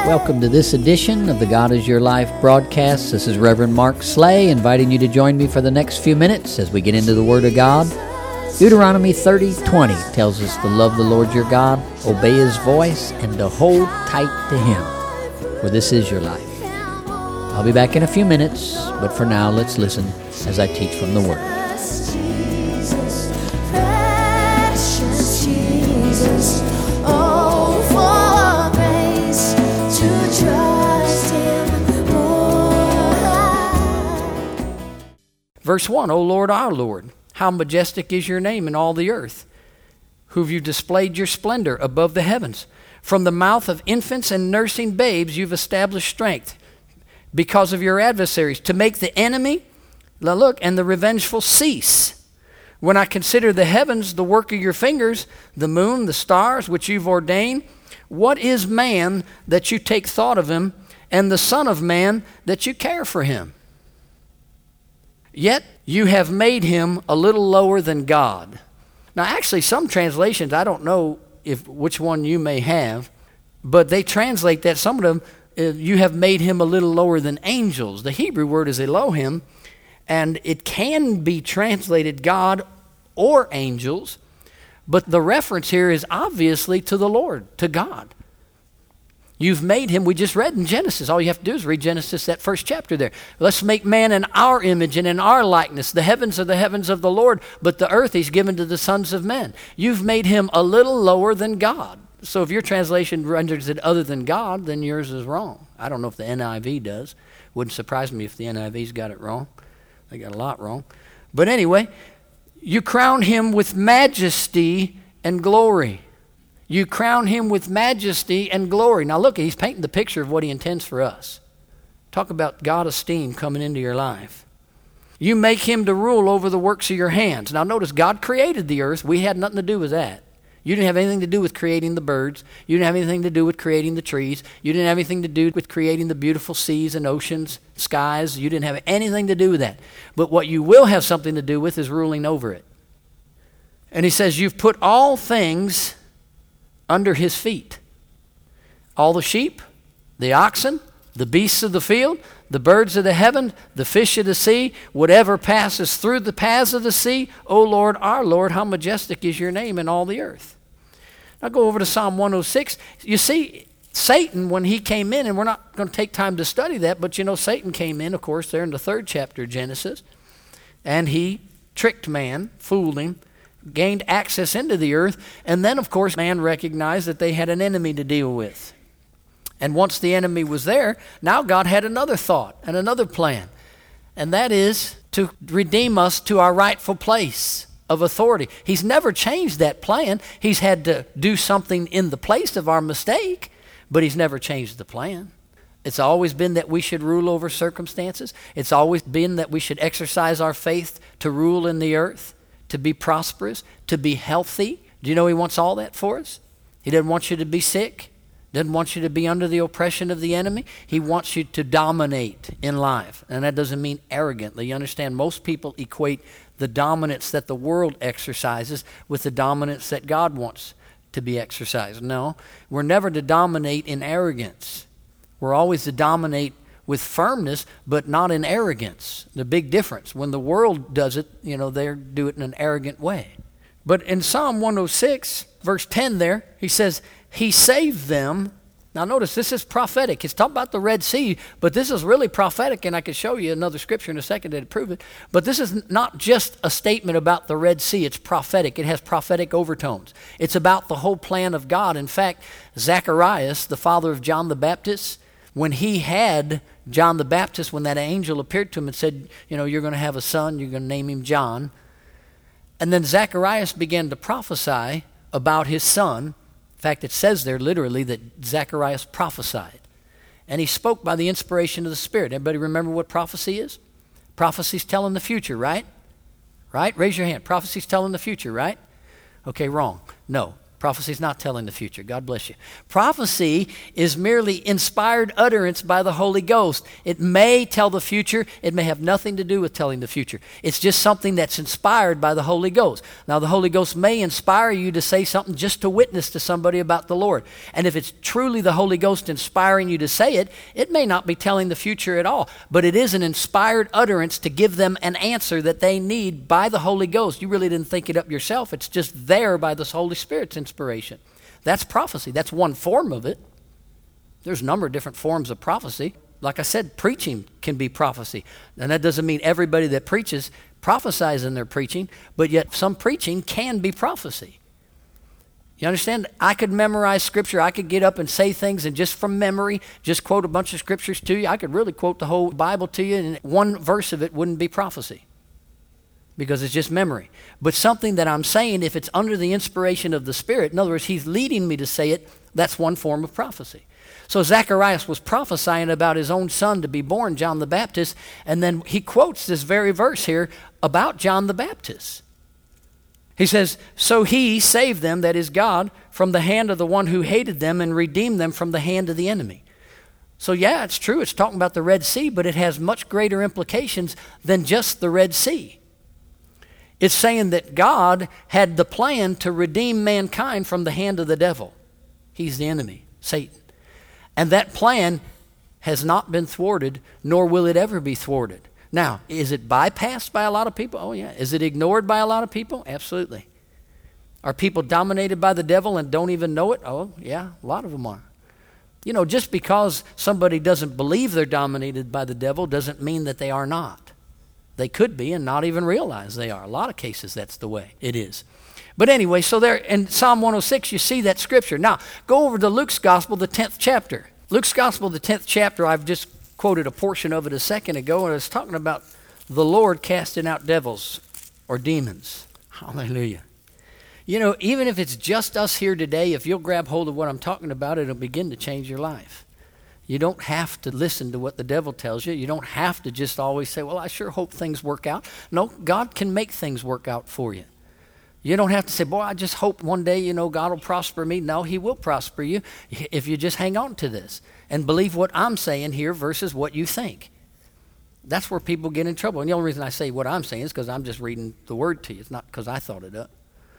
Welcome to this edition of the God is Your Life broadcast. This is Reverend Mark Slay inviting you to join me for the next few minutes as we get into the Word of God. Deuteronomy 30:20 tells us to love the Lord your God, obey His voice, and to hold tight to Him, for this is your life. I'll be back in a few minutes, but for now, let's listen as I teach from the Word. Verse 1, O Lord, our Lord, how majestic is your name in all the earth, who have you displayed your splendor above the heavens. From the mouth of infants and nursing babes you've established strength because of your adversaries, to make the enemy, look, and the revengeful cease. When I consider the heavens, the work of your fingers, the moon, the stars, which you've ordained, what is man that you take thought of him, and the son of man that you care for him? Yet you have made him a little lower than God. Now, actually, some translations, I don't know which one you may have, but they translate that, some of them, you have made him a little lower than angels. The Hebrew word is Elohim, and it can be translated God or angels, but the reference here is obviously to the Lord, to God. You've made him, we just read in Genesis. All you have to do is read Genesis, that first chapter there. Let's make man in our image and in our likeness. The heavens are the heavens of the Lord, but the earth he's given to the sons of men. You've made him a little lower than God. So if your translation renders it other than God, then yours is wrong. I don't know if the NIV does. Wouldn't surprise me if the NIV's got it wrong. They got a lot wrong. But anyway, you crown him with majesty and glory. You crown him with majesty and glory. Now look, he's painting the picture of what he intends for us. Talk about God esteem coming into your life. You make him to rule over the works of your hands. Now notice, God created the earth. We had nothing to do with that. You didn't have anything to do with creating the birds. You didn't have anything to do with creating the trees. You didn't have anything to do with creating the beautiful seas and oceans, skies. You didn't have anything to do with that. But what you will have something to do with is ruling over it. And he says, you've put all things under his feet. All the sheep, the oxen, the beasts of the field, the birds of the heaven, the fish of the sea, whatever passes through the paths of the sea. O Lord, our Lord, how majestic is your name in all the earth. Now go over to Psalm 106. You see, Satan, when he came in, and we're not going to take time to study that, but you know, Satan came in, of course, there in the 3rd chapter of Genesis, and he tricked man, fooled him, gained access into the earth, and then, of course, man recognized that they had an enemy to deal with. And once the enemy was there, now God had another thought and another plan, and that is to redeem us to our rightful place of authority. He's never changed that plan. He's had to do something in the place of our mistake, but he's never changed the plan. It's always been that we should rule over circumstances. It's always been that we should exercise our faith to rule in the earth, to be prosperous, to be healthy. Do you know he wants all that for us? He doesn't want you to be sick. Doesn't want you to be under the oppression of the enemy. He wants you to dominate in life. And that doesn't mean arrogantly. You understand, most people equate the dominance that the world exercises with the dominance that God wants to be exercised. No, we're never to dominate in arrogance. We're always to dominate with firmness, but not in arrogance. The big difference. When the world does it, you know, they do it in an arrogant way. But in Psalm 106, verse 10 there, he says, he saved them. Now notice, this is prophetic. It's talking about the Red Sea, but this is really prophetic, and I could show you another scripture in a second to prove it. But this is not just a statement about the Red Sea. It's prophetic. It has prophetic overtones. It's about the whole plan of God. In fact, Zacharias, the father of John the Baptist, when he had John the Baptist, when that angel appeared to him and said, you know, you're going to have a son, you're going to name him John. And then Zacharias began to prophesy about his son. In fact, it says there literally that Zacharias prophesied. And he spoke by the inspiration of the Spirit. Everybody remember what prophecy is? Prophecy's telling the future, right? Right? Raise your hand. Prophecy's telling the future, right? Okay, wrong. No. Prophecy is not telling the future. God bless you. Prophecy is merely inspired utterance by the Holy Ghost. It may tell the future. It may have nothing to do with telling the future. It's just something that's inspired by the Holy Ghost. Now, the Holy Ghost may inspire you to say something just to witness to somebody about the Lord. And if it's truly the Holy Ghost inspiring you to say it, it may not be telling the future at all. But it is an inspired utterance to give them an answer that they need by the Holy Ghost. You really didn't think it up yourself. It's just there by the Holy Spirit's inspiration. That's prophecy. That's one form of it. There's a number of different forms of prophecy. Like I said, preaching can be prophecy. And that doesn't mean everybody that preaches prophesies in their preaching, but yet some preaching can be prophecy. You understand? I could memorize scripture. I could get up and say things and just from memory, just quote a bunch of scriptures to you. I could really quote the whole Bible to you, and one verse of it wouldn't be prophecy because it's just memory. But something that I'm saying, if it's under the inspiration of the Spirit, in other words, he's leading me to say it, that's one form of prophecy. So Zacharias was prophesying about his own son to be born, John the Baptist, and then he quotes this very verse here about John the Baptist. He says, so he saved them, that is God, from the hand of the one who hated them and redeemed them from the hand of the enemy. So yeah, it's true, it's talking about the Red Sea, but it has much greater implications than just the Red Sea. It's saying that God had the plan to redeem mankind from the hand of the devil. He's the enemy, Satan. And that plan has not been thwarted, nor will it ever be thwarted. Now, is it bypassed by a lot of people? Oh, yeah. Is it ignored by a lot of people? Absolutely. Are people dominated by the devil and don't even know it? Oh, yeah, a lot of them are. You know, just because somebody doesn't believe they're dominated by the devil doesn't mean that they are not. They could be and not even realize they are. A lot of cases, that's the way it is. But anyway, so there in Psalm 106, you see that scripture. Now, go over to Luke's Gospel, the 10th chapter. Luke's Gospel, the 10th chapter, I've just quoted a portion of it a second ago, and it's talking about the Lord casting out devils or demons. Hallelujah. You know, even if it's just us here today, if you'll grab hold of what I'm talking about, it'll begin to change your life. You don't have to listen to what the devil tells you. You don't have to just always say, well, I sure hope things work out. No, God can make things work out for you. You don't have to say, boy, I just hope one day, you know, God will prosper me. No, he will prosper you if you just hang on to this and believe what I'm saying here versus what you think. That's where people get in trouble. And the only reason I say what I'm saying is because I'm just reading the word to you. It's not because I thought it up.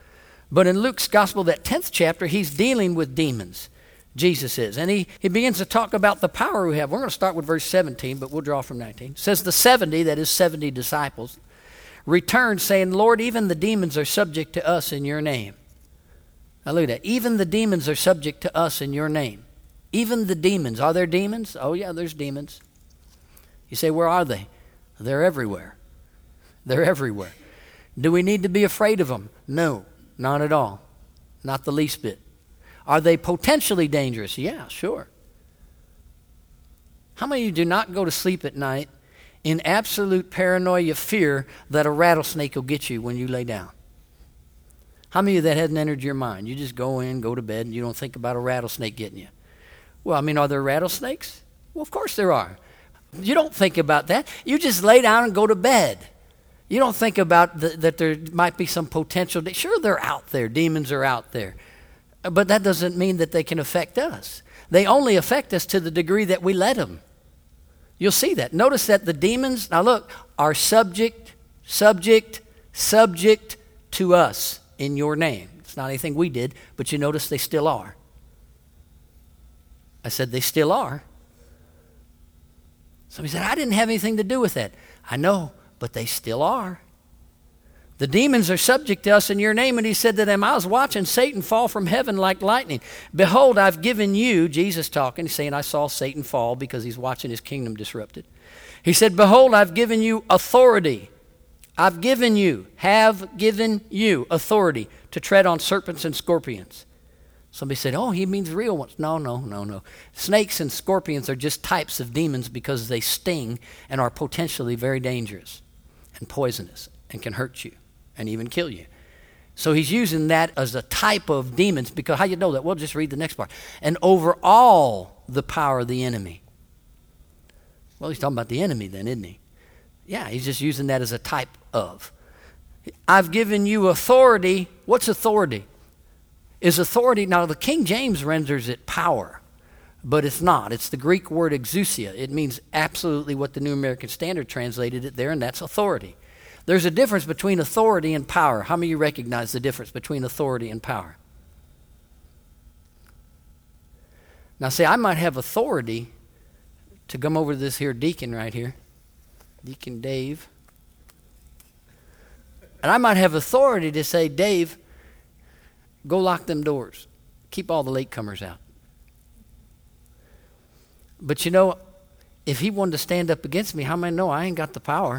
But in Luke's Gospel, that 10th chapter, he's dealing with demons. Jesus is. And he begins to talk about the power we have. We're going to start with verse 17, but we'll draw from 19. It says the 70, that is 70 disciples, returned saying, Lord, even the demons are subject to us in your name. Now look at that. Even the demons are subject to us in your name. Even the demons. Are there demons? Oh yeah, there's demons. You say, where are they? They're everywhere. They're everywhere. Do we need to be afraid of them? No, not at all. Not the least bit. Are they potentially dangerous? Yeah, sure. How many of you do not go to sleep at night in absolute paranoia fear that a rattlesnake will get you when you lay down? How many of that hasn't entered your mind? You just go in, go to bed, and you don't think about a rattlesnake getting you. Well, I mean, are there rattlesnakes? Well, of course there are. You don't think about that. You just lay down and go to bed. You don't think about that there might be some potential. Sure, they're out there. Demons are out there. But that doesn't mean that they can affect us. They only affect us to the degree that we let them. You'll see that. Notice that the demons, now look, are subject to us in your name. It's not anything we did, but you notice they still are. I said they still are. Somebody said, I didn't have anything to do with that. I know, but they still are. The demons are subject to us in your name. And he said to them, I was watching Satan fall from heaven like lightning. Behold, I've given you, Jesus talking, he's saying, I saw Satan fall because he's watching his kingdom disrupted. He said, behold, I've given you authority. Have given you authority to tread on serpents and scorpions. Somebody said, oh, he means real ones. No. Snakes and scorpions are just types of demons because they sting and are potentially very dangerous and poisonous and can hurt you and even kill you. So he's using that as a type of demons because how you know that? Well, just read the next part. And over all the power of the enemy. Well, he's talking about the enemy then, isn't he? Yeah, he's just using that as a type of. I've given you authority. What's authority? is authority. Now, the King James renders it power, but it's not. It's the Greek word exousia. It means absolutely what the New American Standard translated it there, and that's authority. There's a difference between authority and power. How many of you recognize the difference between authority and power? Now, see, I might have authority to come over to this here deacon right here, Deacon Dave. And I might have authority to say, Dave, go lock them doors. Keep all the latecomers out. But you know, if he wanted to stand up against me, how many know I ain't got the power?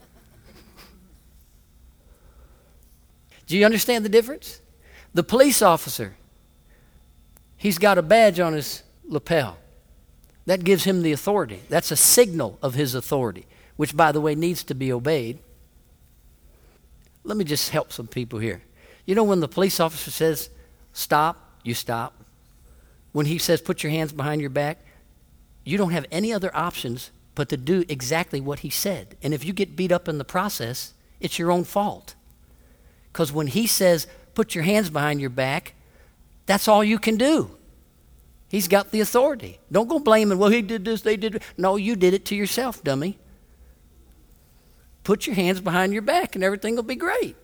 Do you understand the difference? The police officer, he's got a badge on his lapel. That gives him the authority. That's a signal of his authority, which, by the way, needs to be obeyed. Let me just help some people here. You know, when the police officer says, stop, you stop. When he says, put your hands behind your back, you don't have any other options but to do exactly what he said. And if you get beat up in the process, it's your own fault. Because when he says, put your hands behind your back, that's all you can do. He's got the authority. Don't go blaming, well, he did this, they did. No, you did it to yourself, dummy. Put your hands behind your back and everything will be great.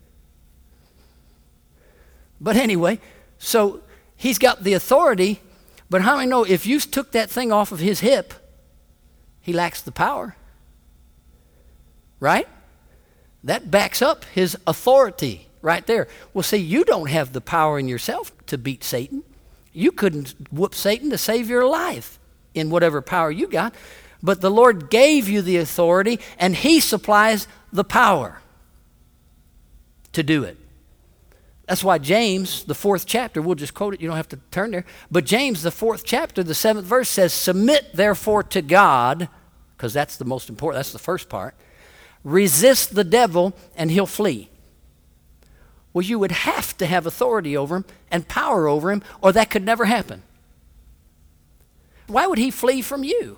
But anyway, so he's got the authority, but how many know if you took that thing off of his hip, he lacks the power? Right? That backs up his authority right there. Well, see, you don't have the power in yourself to beat Satan. You couldn't whoop Satan to save your life in whatever power you got. But the Lord gave you the authority, and he supplies the power to do it. That's why James, the 4th chapter, we'll just quote it, you don't have to turn there. But James, the 4th chapter, the 7th verse says, submit therefore to God, because that's the most important, that's the first part. Resist the devil, and he'll flee. Well, you would have to have authority over him and power over him, or that could never happen. Why would he flee from you?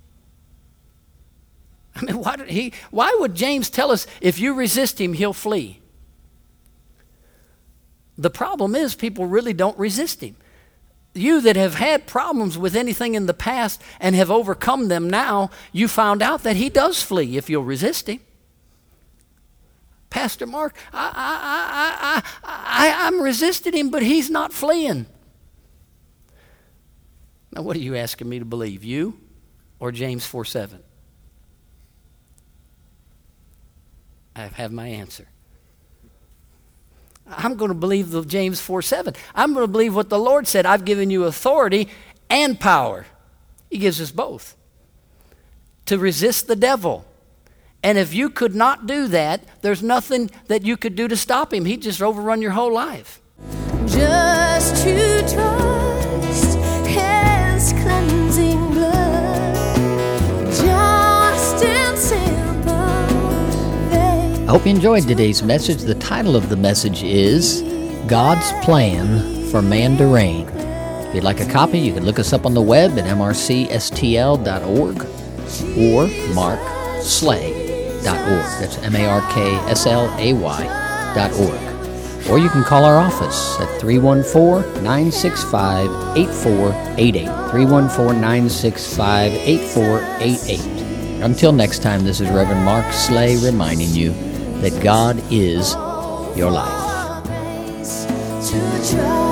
I mean, why would James tell us if you resist him, he'll flee? The problem is people really don't resist him. You that have had problems with anything in the past and have overcome them now, you found out that he does flee if you'll resist him. Pastor Mark, I'm resisting him, but he's not fleeing. Now, what are you asking me to believe, you or James 4:7? I have my answer. I'm going to believe the James 4:7. I'm going to believe what the Lord said. I've given you authority and power. He gives us both. To resist the devil. And if you could not do that, there's nothing that you could do to stop him. He'd just overrun your whole life. Just to trust his cleansing blood. Just in simple faith. I hope you enjoyed today's message. The title of the message is God's Plan for Man to Reign. If you'd like a copy, you can look us up on the web at mrcstl.org or markslay.org. That's markslay.org. Or you can call our office at 314-965-8488. 314-965-8488. Until next time, this is Reverend Mark Slay reminding you that God is your life.